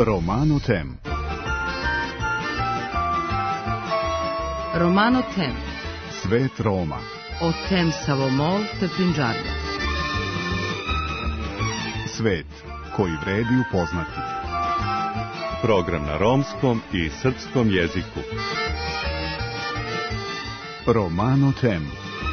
Romano Tem. Romano Tem. Svet Roma. O tem Savomol te Punjabi. Svet koji vredi upoznati. Program na romskom i srpskom jeziku. Romano Tem.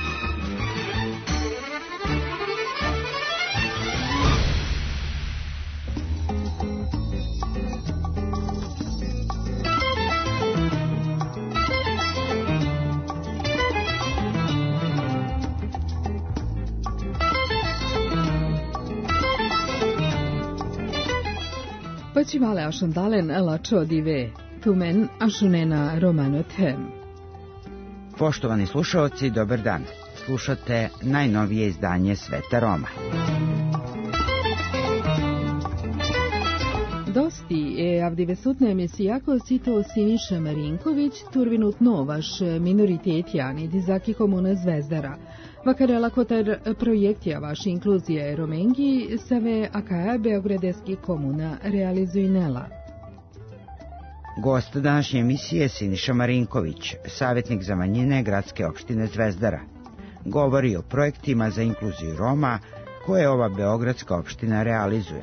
Počivale ašandalen lačo dive, tumen ašunena Romano Tem. Poštovani slušalci, dobar dan. Slušate najnovije izdanje Sveta Roma. Dosti je avdivesutna emisijako sito Siniša Marinković, turvinut novaš minoritetjani dizaki komuna Zvezdara. Vakarela kotar projektija vaš inkluzija Romengi save akaja Beogradeski komuna realizujnela. Gost današnje emisije je Siniša Marinković, savjetnik za manjine gradske opštine Zvezdara. Govori o projektima za inkluziju Roma koje ova beogradska opština realizuje.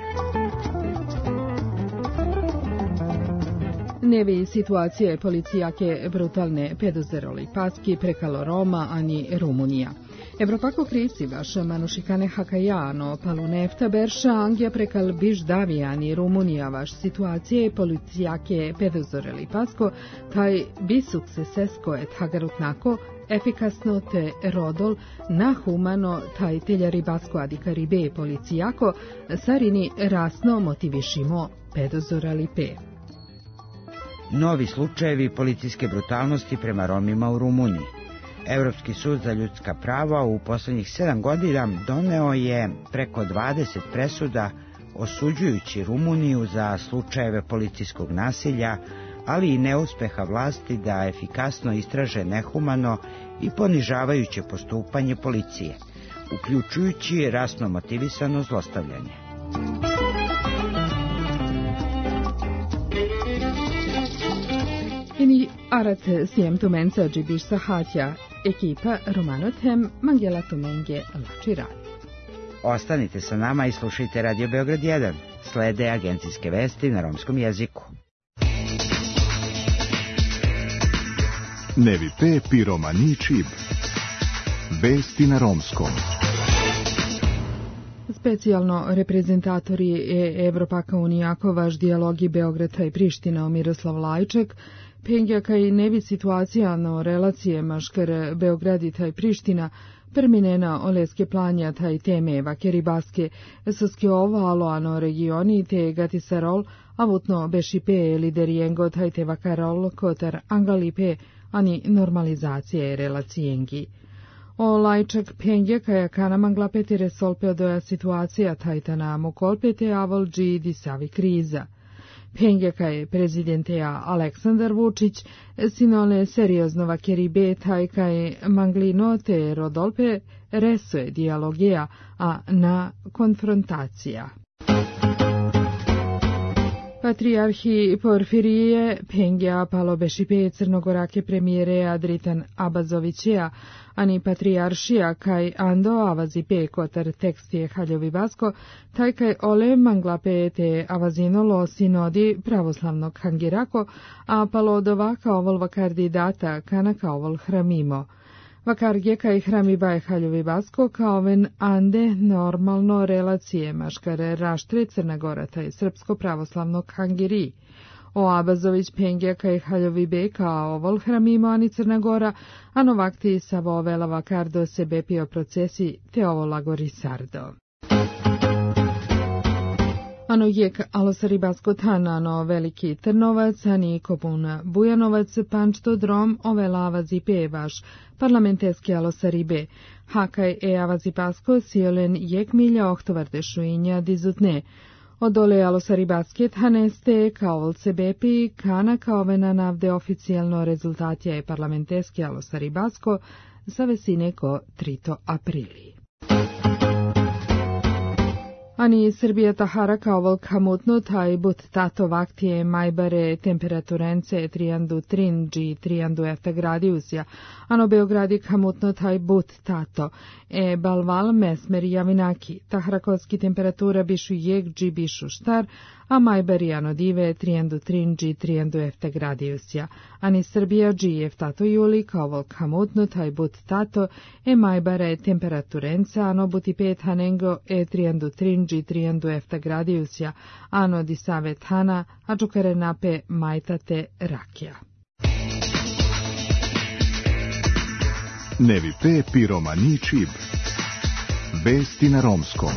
Nevi situacije policijake brutalne pedozeroli paski prekalo Roma ani Rumunija. Evropako krisi vaš manušikane hakajano palu nefta berša angija prekal biš davijani Rumunija vaš situacije policijake pedozeroli pasko taj bi suksesesko et hagarutnako efikasno te rodol na humano taj teljari basko adikaribe policijako sarini rasno motivišimo pedozorali pe. Novi slučajevi policijske brutalnosti prema Romima u Rumuniji. Evropski sud za ljudska prava u poslednjih 7 godina doneo je preko 20 presuda osuđujući Rumuniju za slučajeve policijskog nasilja, ali i neuspeha vlasti da efikasno istraže nehumano i ponižavajuće postupanje policije, uključujući rasno motivisano zlostavljanje. Ini arat sijem tumenca džibiš sahatja, ekipa Romano Tem mangjela tumenge lači radi. Ostanite sa nama i slušajte Radio Beograd 1. Slede agencijske vesti na romskom jeziku. Nevi pe pi romani čib. Vesti na romskom. Specijalno reprezentatori Evropaka unijako vaš dijalogi Beograda i Priština Miroslav Lajček, pengjaka i nevi situacija no relacije maškar Beogradita i Priština, perminena oleske planja taj teme vakeri baske, soske ovalo ano regioni te gatisarol, avutno bešipe liderijengo taj te vakarol kotar angalipe, ani normalizacije relacijengi. O Lajčak pengjaka ja kanamangla petere solpe odoja situacija tajtana mokolpete avolđi disavi kriza. Pengjaka je prezidenteja Aleksandar Vučić, sinole seriozno vakeri betaj kaj manglino te rodolpe resoje dialogija, a na konfrontacija. Patrijarhi Porfirije Pengja palobešipe crnogorake premijere Adritan Abazovićeja, ani patrijaršija kaj ando avazipe kotar tekstije Haljovi Basko, taj kaj ole manglape te avazinolo sinodi pravoslavnog hangirako, a palodova kao vol kandidata kana kao vol hramimo. Vakargje kaj hrami baj Haljovi Basko kao ven ande normalno relacije maškare raštre Crna Gora taj srpsko pravoslavnog hangiri. O Abazović Pengja kaj Haljovi be kao vol hramimo ani Crna Gora, a novakti savo vela vakardo se bepio procesi te ovo lagori sardo. Ano jek alosari Basko tanano Veliki Trnovac, ani komun Bujanovac, pančto drom ove lavazi pevaš, parlamenteski alosari be, hakaj avazi Basko siolen jek milja ohtovarde šuinja dizutne. Odole alosari basket haneste kao se bepi kana kao vena navde oficijalno rezultatija je parlamenteski alosari Basko sa vesine ko 3 aprili. Ani Srbija Tahara kao volkamutnut, a i but tato vaktije majbare temperaturence triandu trinđi triandu efta gradiusja, ano Beogradi kamutnut, a i but tato, balval mesmer javinaki, tahrakovski temperatura bišu jegđi bišu štar, a majbari ano dive triandu trinđi triandu efta gradiusja. Ani Srbija dži tato juli kao volkamutnut, a i but tato, majbare temperaturence, ano buti pet hanengo triandu trinđi triandu efta gradiusja, ano di savet hana, a čukare nape majtate rakija. Nevi pe piromani čib. Vesti na romskom.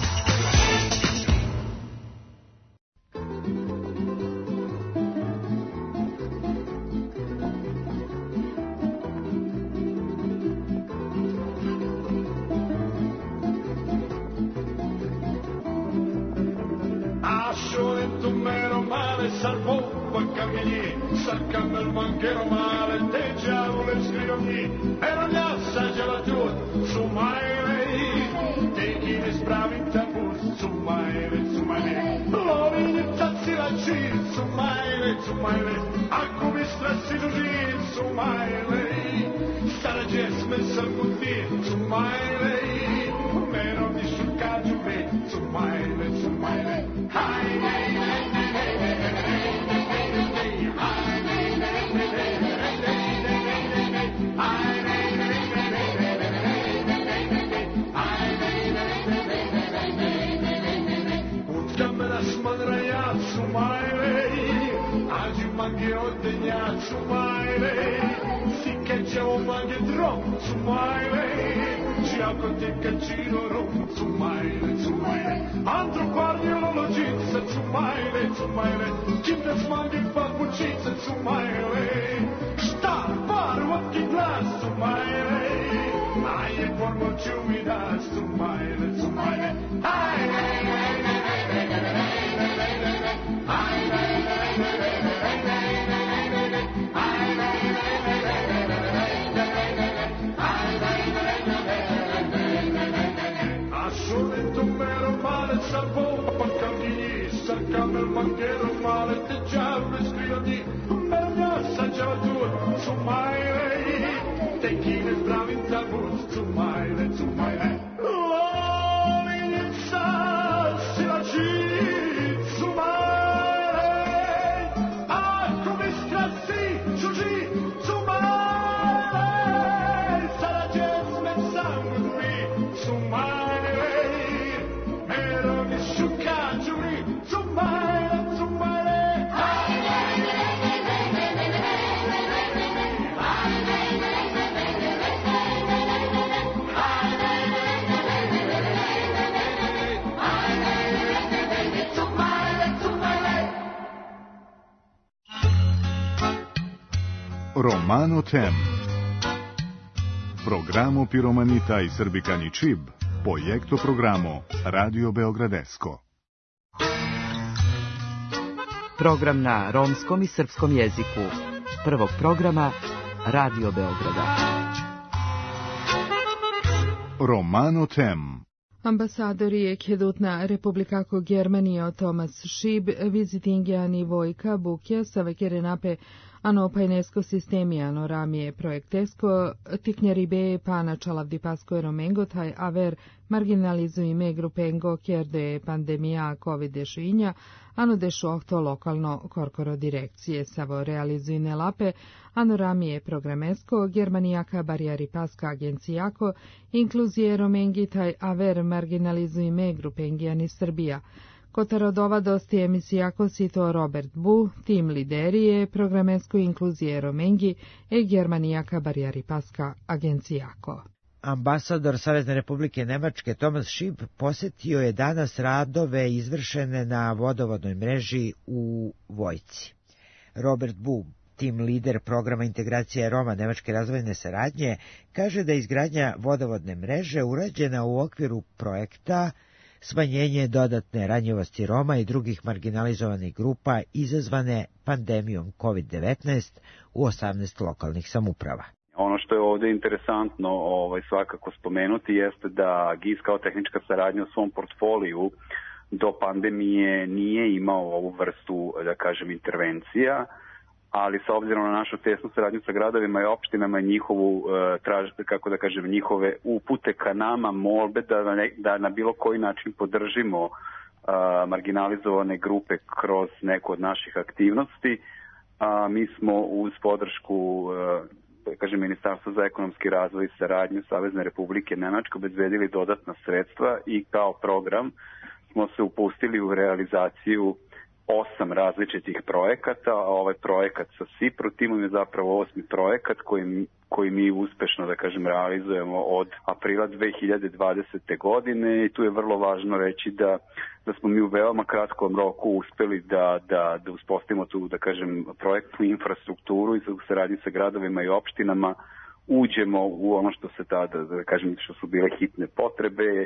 Romano Tem. Programo Piromanita i Srbikani Čib, projekto programo Radio Beogradesko. Program na romskom i srpskom jeziku. Prvog programa Radio Beograda. Romano Tem. Ambasadori Kedutna Republikako Germanio Tomas Šib vizitingiani Vojka Bukja savekere nape ano pajnesko sistemi ano ramije projektesko tiknjari be pana čalavdi pasko romengotaj aver marginalizuje me grupengo kjerde pandemija COVID-19 ano dešo ohto lokalno korkoro direkcije savo realizujne lape ano ramije programesko germanijaka barijari paska agencijako inkluzije romengitaj aver marginalizuje me grupengijani Srbija. Kotarodova dosti emisijako sito Robert Bu, tim liderije, programesko inkluzije Romengi e Germanijaka barijari paska agencijako. Ambasador Savezne Republike Nemačke Tomas Šib posjetio je danas radove izvršene na vodovodnoj mreži u Vojci. Robert Bu, tim lider programa integracije Roma Nemačke razvojne saradnje, kaže da je izgradnja vodovodne mreže urađena u okviru projekta smanjenje dodatne ranjivosti Roma i drugih marginalizovanih grupa izazvane pandemijom COVID-19 u 18 lokalnih samouprava. Ono što je ovdje interesantno svakako spomenuti jeste da GIZ kao tehnička saradnja u svom portfoliju do pandemije nije imao ovu vrstu, da kažem, intervencija, ali s obzirom na našu tesnu saradnju sa gradovima i opštinama, njihovu, kako da kažem, njihove upute ka nama, molbe da na bilo koji način podržimo marginalizovane grupe kroz neku od naših aktivnosti, mi smo uz podršku Ministarstva za ekonomski razvoj i saradnju Savezne Republike Nemačke obezbedili dodatna sredstva i kao program smo se upustili u realizaciju 8 različitih projekata, a ovaj projekat sa SIPRO timom je zapravo 8. projekat koji mi uspešno, da kažem, realizujemo od aprila 2020. godine i tu je vrlo važno reći da smo mi u veoma kratkom roku uspeli da uspostavimo tu, da kažem, projektnu infrastrukturu i u saradnji sa gradovima i opštinama uđemo u ono što se tada, da kažem, što su bile hitne potrebe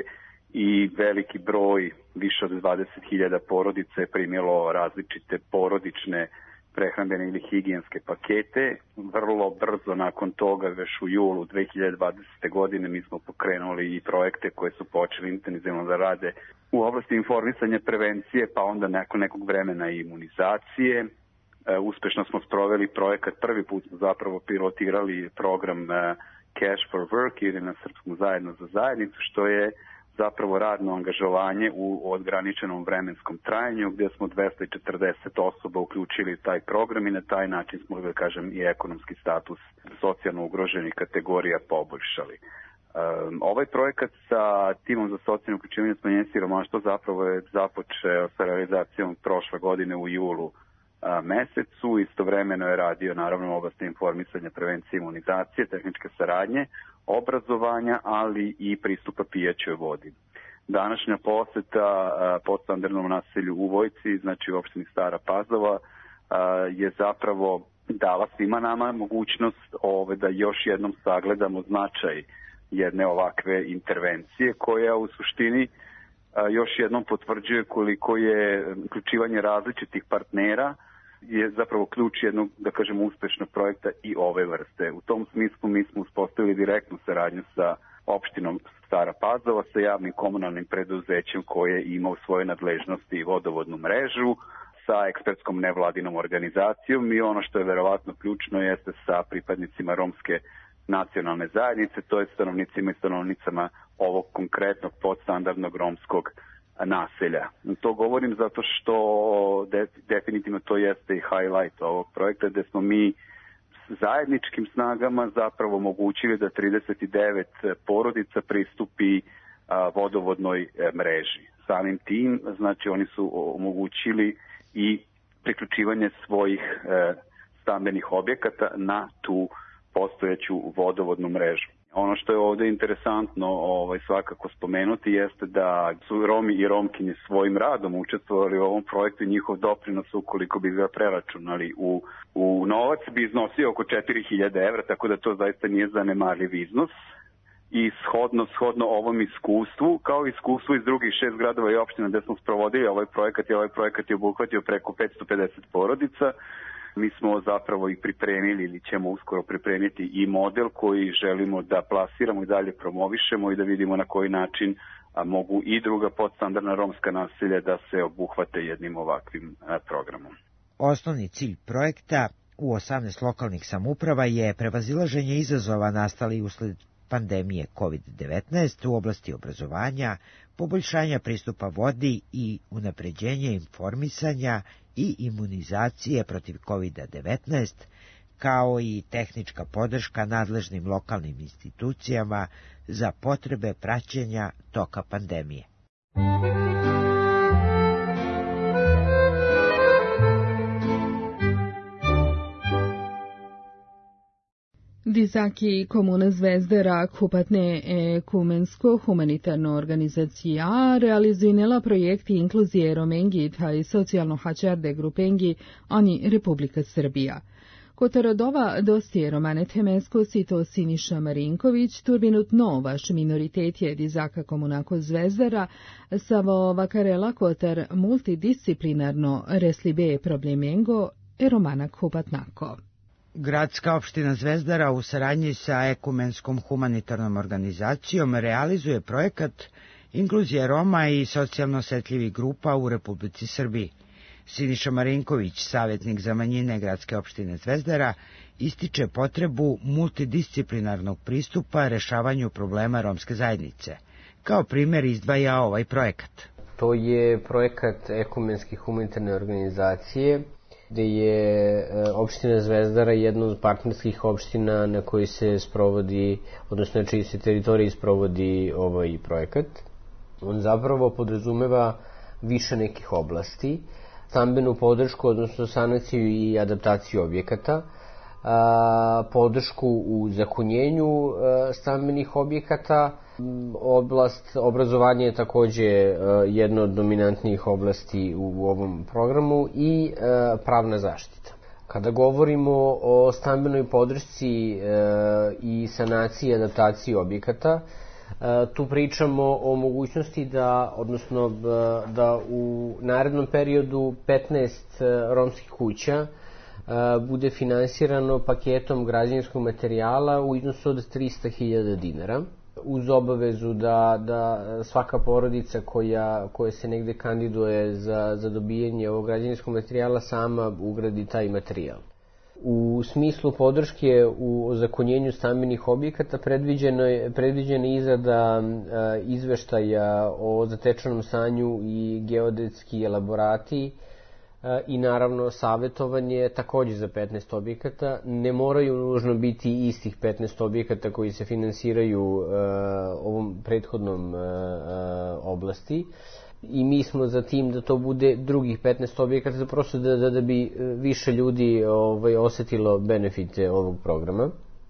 i veliki broj, više od 20.000 porodica je primjelo različite porodične prehrambene ili higijenske pakete. Vrlo brzo nakon toga, već u julu 2020. godine, mi smo pokrenuli i projekte koje su počeli intenzivno da rade u oblasti informisanja, prevencije, pa onda nakon nekog vremena i imunizacije. Uspešno smo sproveli projekat, prvi put smo zapravo pilotirali program Cash for Work ili na srpskom Zajedno za zajednicu, što je zapravo radno angažovanje u ograničenom vremenskom trajanju, gdje smo 240 osoba uključili taj program i na taj način smo, da kažem, i ekonomski status socijalno ugroženih kategorija poboljšali. Ovaj projekat sa timom za socijalno uključivanje i smanjenje siromaštva zapravo je započeo sa realizacijom prošle godine u julu mesecu. Istovremeno je radio naravno u oblasti informisanja, prevencije, imunizacije, tehničke saradnje, obrazovanja, ali i pristupa pijaćoj vodi. Današnja poseta podstandarnom naselju u Vojci, znači u opštini Stara Pazova, je zapravo dala svima nama mogućnost da još jednom sagledamo značaj jedne ovakve intervencije koja u suštini još jednom potvrđuje koliko je uključivanje različitih partnera je zapravo ključ jednog, da kažemo, uspešnog projekta i ove vrste. U tom smislu mi smo uspostavili direktnu saradnju sa opštinom Stara Pazova, sa javnim komunalnim preduzećem koje ima u svojoj nadležnosti i vodovodnu mrežu, sa ekspertskom nevladinom organizacijom i ono što je verovatno ključno jeste sa pripadnicima romske nacionalne zajednice, to je stanovnicima i stanovnicama ovog konkretnog podstandardnog romskog naselja. To govorim zato što definitivno to jeste i highlight ovog projekta, gde smo mi zajedničkim snagama zapravo omogućili da 39 porodica pristupi vodovodnoj mreži. Samim tim, znači, oni su omogućili i priključivanje svojih stambenih objekata na tu postojeću vodovodnu mrežu. Ono što je ovdje interesantno svakako spomenuti jeste da su Romi i Romkinje svojim radom učestvovali u ovom projektu i njihov doprinos, ukoliko bi ga preračunali u novac, bi iznosio oko 4.000 evra, tako da to zaista nije zanemarljiv iznos. I shodno ovom iskustvu, kao iskustvu iz drugih 6 gradova i opština gde smo sprovodili ovaj projekat je obuhvatio preko 550 porodica. Mi smo zapravo i pripremili ili ćemo uskoro pripremiti i model koji želimo da plasiramo i dalje promovišemo i da vidimo na koji način mogu i druga podstandardna romska naselja da se obuhvate jednim ovakvim programom. Osnovni cilj projekta u 18 lokalnih samouprava je prevazilaženje izazova nastali usled pandemije COVID-19 u oblasti obrazovanja, poboljšanja pristupa vodi i unapređenja informisanja i imunizacije protiv COVID-19, kao i tehnička podrška nadležnim lokalnim institucijama za potrebe praćenja toka pandemije. Dizaki Komuna Zvezdera Kupatne ekumensko humanitarno organizacija realizinela projekti inkluzije Romengi taj socijalno hačarde grupengi oni Republika Srbija. Kotorodova dosti romane temensko sito Siniša Marinković, turbinut novaš minoritet je Dizaka Komunako Zvezdera, savo vakarela kotar multidisciplinarno reslibe problemengo romana Kupatnako. Gradska opština Zvezdara u saradnji sa ekumenskom humanitarnom organizacijom realizuje projekat inkluzije Roma i socijalno osetljivih grupa u Republici Srbiji. Siniša Marinković, savjetnik za manjine gradske opštine Zvezdara, ističe potrebu multidisciplinarnog pristupa rešavanju problema romske zajednice. Kao primer izdvaja ovaj projekat. To je projekat ekumenske humanitarne organizacije, gde je opština Zvezdara jedna od partnerskih opština na koji se sprovodi, odnosno na čiji se teritoriji sprovodi ovaj projekat. On zapravo podrazumeva više nekih oblasti, stambenu podršku, odnosno sanaciju i adaptaciju objekata, podršku u zakonjenju stambenih objekata, oblast obrazovanja je takođe jedna od dominantnijih oblasti u ovom programu i pravna zaštita. Kada govorimo o stambenoj podršci i sanaciji i adaptaciji objekata, tu pričamo o mogućnosti da u narednom periodu 15 romskih kuća bude finansirano paketom građevinskog materijala u iznosu od 300.000 dinara, uz obavezu da svaka porodica koja se negde kandiduje za dobijanje ovog građevinskog materijala sama ugradi taj materijal. U smislu podrške u ozakonjenju stambenih objekata predviđena je izrada izveštaja o zatečenom stanju i geodetski elaborati i naravno savjetovanje takođe za 15 objekata. Ne moraju nužno biti istih 15 objekata koji se finansiraju ovom prethodnom oblasti. I mi smo za tim da to bude drugih 15 objekata, prosto da bi više ljudi osetilo benefite ovog programa.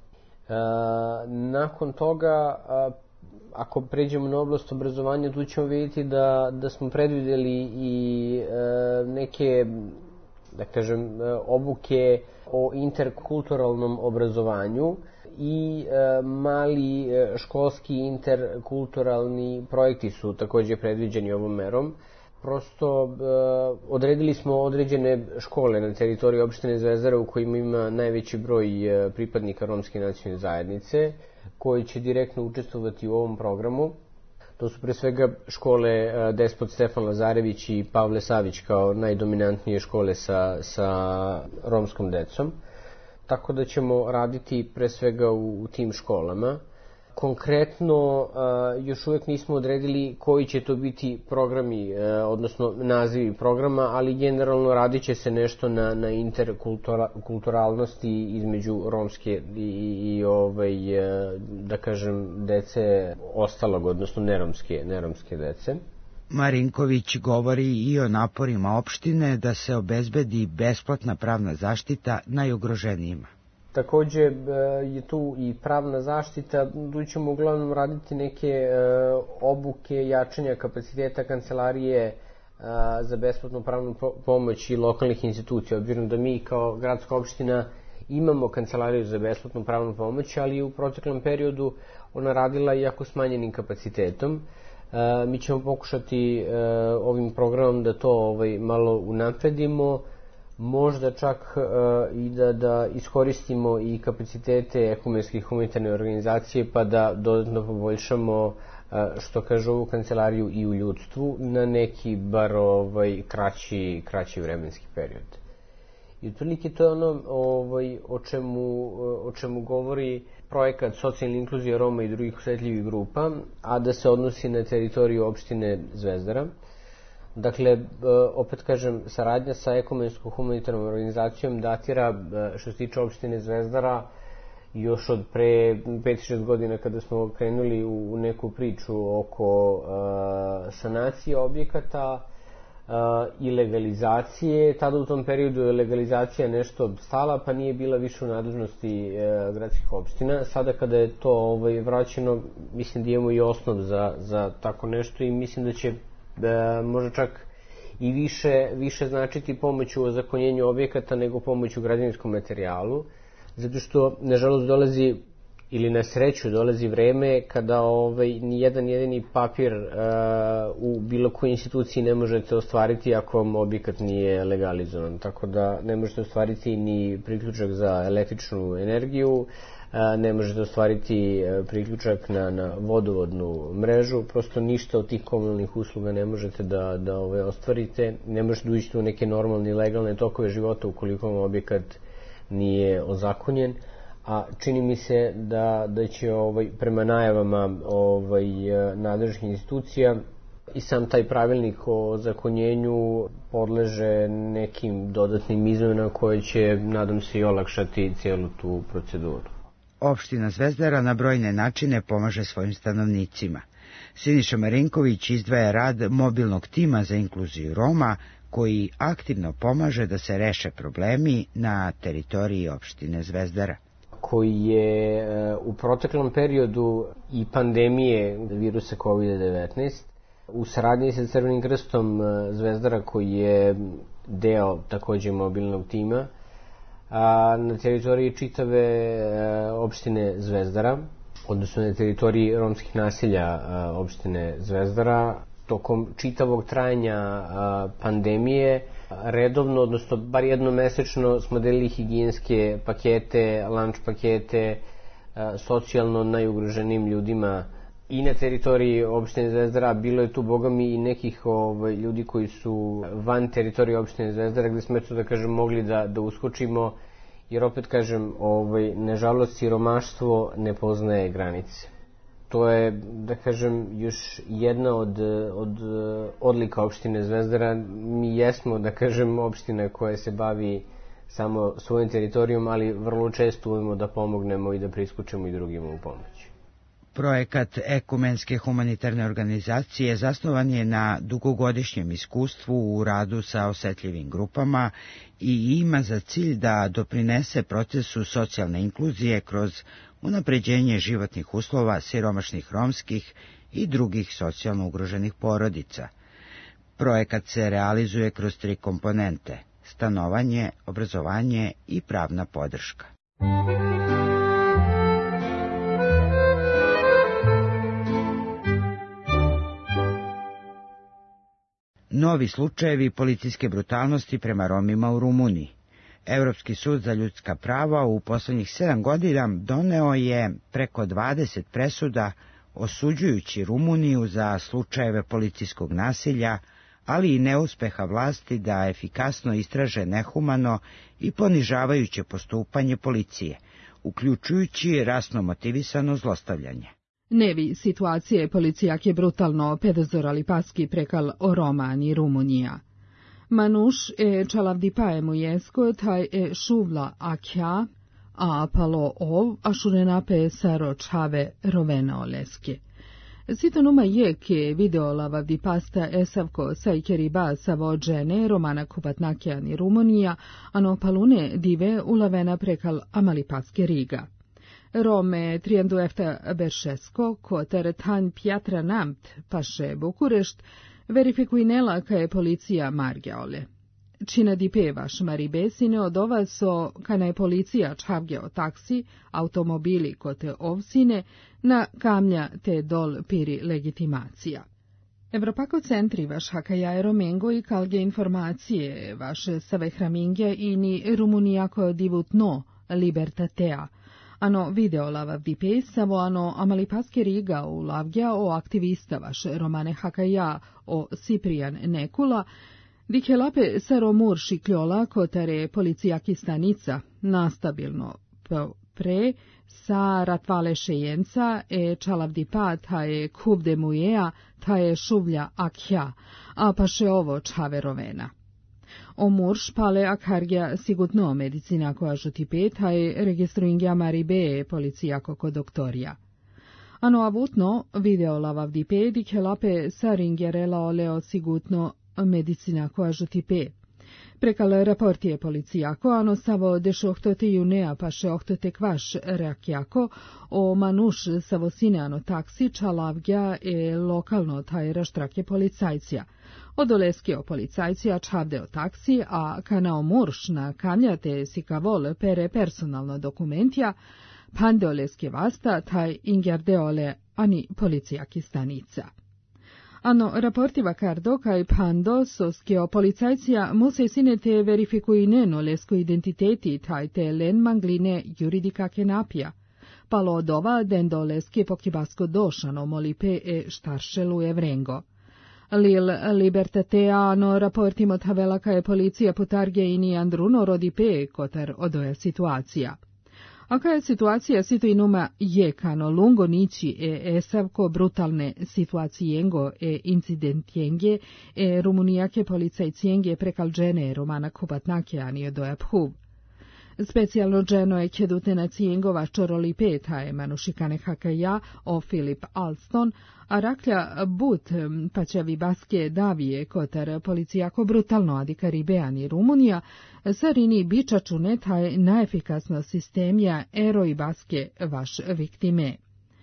Nakon toga, ako pređemo na oblast obrazovanja, tu ćemo vidjeti da smo predvideli i neke, da kažem, obuke o interkulturalnom obrazovanju i mali školski interkulturalni projekti su takođe predviđeni ovom merom. Prosto odredili smo određene škole na teritoriji opštine Zvezdara u kojima ima najveći broj pripadnika romske nacionalne zajednice koji će direktno učestvovati u ovom programu. To su pre svega škole Despot Stefan Lazarević i Pavle Savić kao najdominantnije škole sa romskom decom. Tako da ćemo raditi pre svega u tim školama. Konkretno, još uvijek nismo odredili koji će to biti programi, odnosno nazivi programa, ali generalno radit će se nešto na interkulturalnosti između romske i da kažem, dece ostalog, odnosno neromske dece. Marinković govori i o naporima opštine da se obezbedi besplatna pravna zaštita najugroženijima. Takođe je tu i pravna zaštita, tu ćemo uglavnom raditi neke obuke jačanja kapaciteta kancelarije za besplatnu pravnu pomoć i lokalnih institucija, obzirom da mi kao gradska opština imamo kancelariju za besplatnu pravnu pomoć, ali u proteklom periodu ona radila jako smanjenim kapacitetom. Mi ćemo pokušati ovim programom da to malo unapredimo, možda čak i da iskoristimo i kapacitete ekumenske humanitarne organizacije pa da dodatno poboljšamo, što kaže, ovu kancelariju i u ljudstvu na neki bar kraći vremenski period. I otprilike to je ono o čemu govori projekat socijalne inkluzije Roma i drugih osetljivih grupa, a da se odnosi na teritoriju opštine Zvezdara. Dakle, opet kažem, saradnja sa ekumenskom humanitarnom organizacijom datira, što se tiče opštine Zvezdara, još od pre 5-6 godina kada smo krenuli u neku priču oko sanacije objekata i legalizacije. Tada u tom periodu je legalizacija nešto stala, pa nije bila više u nadležnosti gradskih opština. Sada kada je to vraćeno, mislim da imamo i osnov za tako nešto i mislim da će možda čak i više značiti pomoć u ozakonjenju objekata nego pomoć u građevinskom materijalu, zato što nažalost dolazi, ili na sreću dolazi vreme kada ni jedan jedini papir u bilo kojoj instituciji ne možete ostvariti ako vam objekat nije legalizovan, tako da ne možete ostvariti ni priključak za električnu energiju, ne možete ostvariti priključak na vodovodnu mrežu, prosto ništa od tih komunalnih usluga ne možete da ostvarite, ne možete da uđete u neke normalne i legalne tokove života ukoliko vam objekat nije ozakonjen, a čini mi se da će prema najavama nadležnih institucija i sam taj pravilnik o ozakonjenju podleže nekim dodatnim izmenama koje će, nadam se, i olakšati cijelu tu proceduru. Opština Zvezdara na brojne načine pomaže svojim stanovnicima. Siniša Marinković izdvaja rad mobilnog tima za inkluziju Roma, koji aktivno pomaže da se reše problemi na teritoriji opštine Zvezdara. Koji je u proteklom periodu i pandemije virusa COVID-19 u saradnji sa Crvenim krstom Zvezdara, koji je deo takođe mobilnog tima, na teritoriji čitave opštine Zvezdara, odnosno na teritoriji romskih naselja opštine Zvezdara, tokom čitavog trajanja pandemije redovno, odnosno bar jednomesečno smo delili higijenske pakete, lunch pakete socijalno najugroženijim ljudima i na teritoriji opštine Zvezdara. Bilo je tu, bogami, i nekih ljudi koji su van teritorije opštine Zvezdara, gde smo, da kažem, mogli da uskočimo, jer opet kažem, nažalost, siromaštvo ne poznaje granice. To je, da kažem, još jedna od odlika opštine Zvezdara. Mi jesmo, da kažem, opština koja se bavi samo svojim teritorijom, ali vrlo često umemo da pomognemo i da priskočimo i drugima u pomoć. Projekat Ekumenske humanitarne organizacije zasnovan je na dugogodišnjem iskustvu u radu sa osetljivim grupama i ima za cilj da doprinese procesu socijalne inkluzije kroz unapređenje životnih uslova siromašnih romskih i drugih socijalno ugroženih porodica. Projekat se realizuje kroz 3 komponente: stanovanje, obrazovanje i pravna podrška. Novi slučajevi policijske brutalnosti prema Romima u Rumuniji. Evropski sud za ljudska prava u poslednjih 7 godina doneo je preko 20 presuda osuđujući Rumuniju za slučajeve policijskog nasilja, ali i neuspeha vlasti da efikasno istraže nehumano i ponižavajuće postupanje policije, uključujući rasno motivisano zlostavljanje. Nevi situacije policijak je brutalno pedozorali paski prekal o Romani Rumunija. Manuš čalavdipae mujesko taj šuvla akja, a palo ov, a šurenape saro čave rovena oleske. Sitonuma je ke videolava vdipasta esavko sajkeriba savođene Romana kupatnakjani Rumunija, ano palune dive ulavena prekal amalipaske Riga. Rome triendu efta Beršesko, koter tan Pjatra Namt, paše Bukurešt, verifikuinela ka je policija margeole. Čina dipevaš maribesine od ova so, kana je policija čhavgeo taksi, automobili kote ovsine, na kamlja te dol piri legitimacija. Evropako centri vaš hakaja Romengo i kalge informacije, vaš savehramingja i ni Rumunijako divutno libertatea, ano videolava vdipesavo, ano amalipaske Riga u lavgja o aktivista vaš Romane hakaja o Siprijan Nekula, dikelape saromur šikljola kotare policijaki stanica nastabilno pre sa ratvale šejenca čalavdipa ta je kubde mujeja ta je šuvlja akja, a paše ovo čave rovena. Omur špale akhargja sigutno medicina koja žutipe ta je registruingja maribe policijako kod doktorija. Ano avutno videolava vdipe dikelape saringjerela oleo sigutno medicina koja žutipe. Prekal raportije policijako, ano savo dešohtote junea paše ohtote kvaš reakjako, o manuš savo sineano taksi čalavgja lokalno taj raštrake policajcija. Odoleskio policajcija čavdeo taksi, a kanao murš na kamljate sikavol pere personalno dokumentja, pandeoleske vasta taj ingerdeole ani policijaki stanica. Ano raportiva kardo kaj pando soskio policajcija muse sinete verifikuineno lesko identiteti taj te len mangline juridika kenapija. spalo dova dendo leske pokibasko došano molipe e štaršelu evrengo. Lil libertateano raportimo tavela ka je policija potarge ini andruno rodipe kotar odoja situacija. Aka je situacija sito inuma jekano lungo nici e esavko brutalne situacijengo e incidentjenge e rumunijake policajcijenge prekalđene romana kubatnake ani odoja phuv. Specijalno dženo je kjedutena cijengova čoroli peta je manušikane hakaja o Filip Alston, a raklja but paćavi baske davije kotar policijako brutalno adi Karibeani Rumunija, sarini bičaču netaj naefikasno sistemija eroj baske vaš viktime.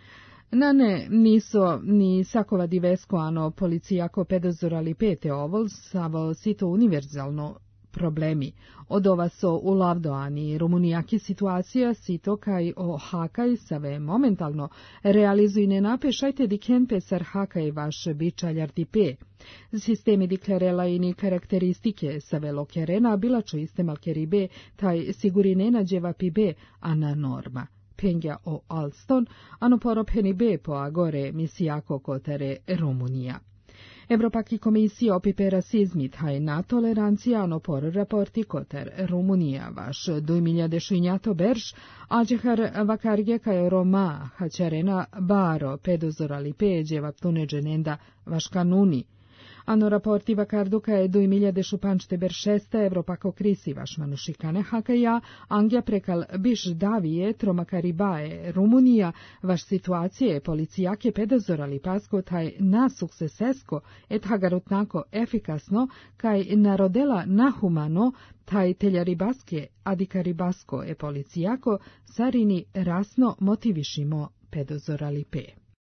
Nane niso ni sakova divesko ano policijako pedozorali pete ovol savo sito univerzalno problemi. Od ova so u lavdoani rumunijaki situacija sito kaj o hakaj save momentalno realizuj ne napešajte dikempe sar hakaj vaš bičaljar dipe. Sistemi diklarela ini karakteristike save lokerena bilačo iste malkeribe taj sigurine nađeva pibe ana norma. Pengja o Alston, ano poropeni be po agore misijako kotere Rumunija. Evropaki komisija opipe rasizmi taj na tolerancija ano por raporti koter Rumunija vaš 2000 berš, ađehar vakarge kaj Roma hačarena baro pedozorali peđeva tuneđenenda vaš kanuni. Ano raporti vakarduka je 2000 beršesta Evropako krisi vaš manušikane hakaja, angja prekal biš davije tromakaribae Rumunija, vaš situacije policijake pedozorali pasko taj nasuksesesko et hagarutnako efikasno kaj narodela nahumano taj teljaribaske adikaribasko e policijako sarini rasno motivišimo pedozorali pe.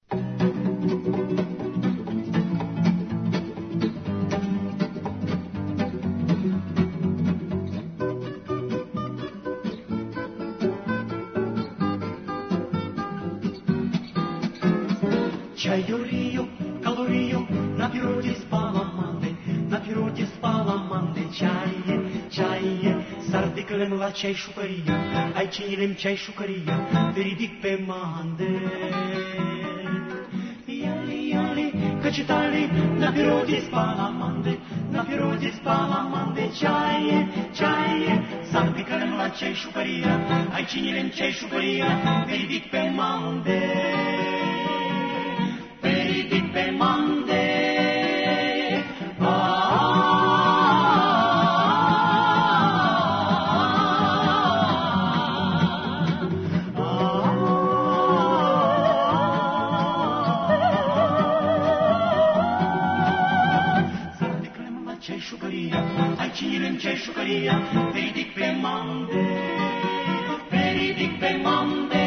Чайорию, калорию, на природе спала манды, чае, сардикалем la чай шукария, ai cinilem чай шукария, veridic pe mande. Iali, căcitali, na priroде spala mande, чае, сардикалem la чай шукария, ai cinilem чай шукария, veridic pe mande. Pe mande, ce șucăria, ai cinilem ce șucăria, veridic pe mande, veridic pe mande.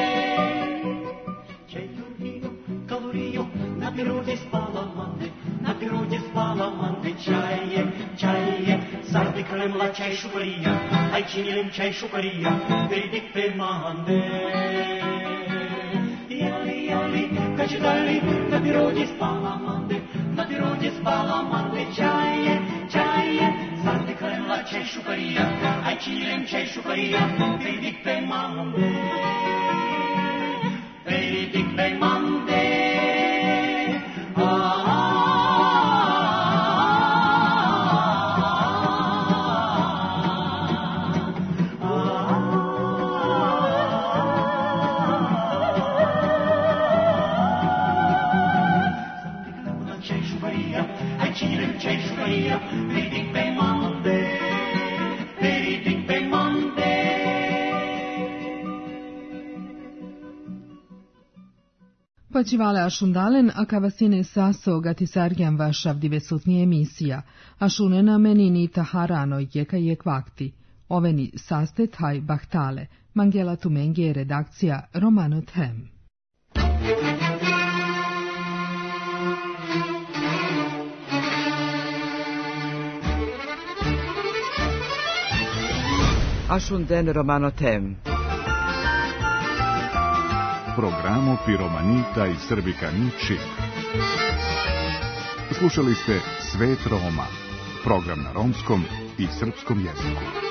Na priroде spala mande, чае, сардикалем la чай șucăria, ai cinilem чай șucăria, veridic pe mande. Iali, căcitali, na priroде spala mande, čaje, sardicalem la čaj šukarija, ai cinilem čaj šukarija, veridic pe mande, veridic pe mande. Počivale ašundalen, a kavasine saso gatisarjan vašav divesutni emisija, ašunena menini taharano jeka je kvakti. Oveni saste taj bahtale, Mangela Tumenge redakcija Romano Them. Ašunden Romano Tem. Programo Piromanita i Srbikani Čip. Slušali ste Svet Roma, program na romskom i srpskom jeziku.